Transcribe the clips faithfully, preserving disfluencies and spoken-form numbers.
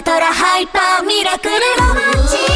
トラハイパーミラクルロマンチー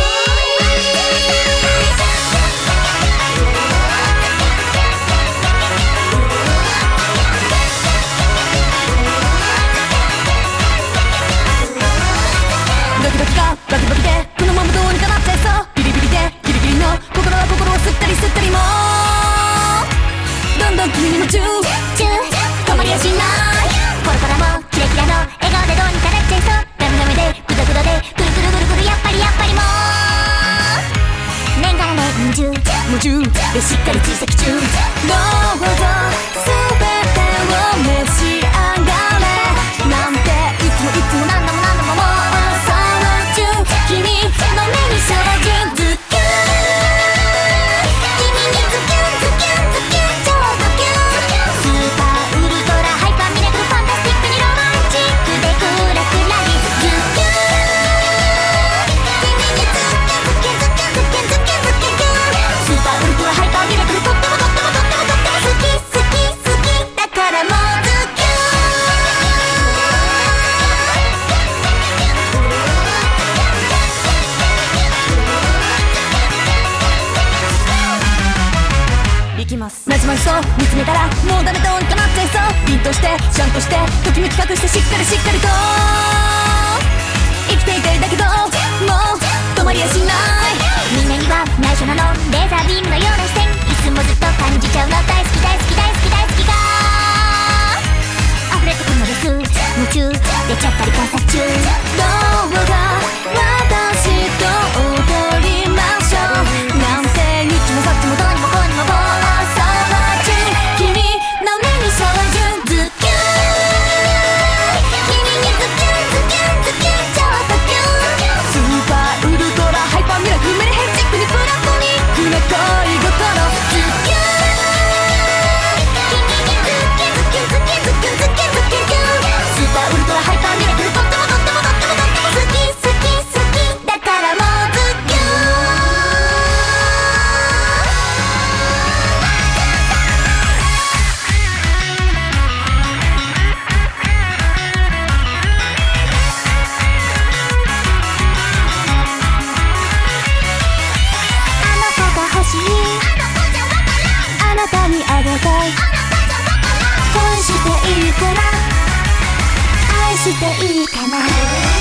ドキドキがバキバキでこのままどうにかなっちゃいそうビリビリでギリギリの心は心を吸ったり吸ったりもどんどん君に夢中止まりやしないこれからもキラキラの笑顔でどうにかなっちゃいそうダメダメでグダグダでくるくるくるくるやっぱりやっぱりもう年がら年中夢中でしっかり追跡中どうぞ全てを召し上がれなんていつもいつも何度も何度ももうその中君の目に照準ズキュン君にズキュンズキュンズキュン超ドキュンスーパーウルトラハイパーミラクルファンタスティックにロマンチックでクラクラリズキュン君にズキュンズキュンズキュンズキュンズキュンズキュンスーパーウルトラハイパーミラクルとってもとってもとってもとっても好き好き好きだからもうズキュンいきますまじまじと見つめたらもうダメどうにかなっちゃいそう凛としてシャンとしてときめき隠してしっかりしっかりと生きていたいだけどもう止まりやしないみんなには内緒なのレーザービームのような視線いつもずっと感じちゃうの大好き大好き大好き大好きが溢れてくのです夢中出ちゃったり観察中どうか私と踊りましょうなんてにっちもさっちもどうにもこうにもボーラー君の目に照準ズキュン君にズキュンズキュンズキュン超ドキュンスーパーウルトラハイパーミラクルメリヘッジックにプラトニックな恋心ズキュン君にズキュンズキュンズキュンズキュンズキュンズキュンズキュンスーパーウルトラハイパーミラクルとってもとってもとってもとっても好き好き好きだからもうズキュンあなたにあげたい恋していいから愛していいかな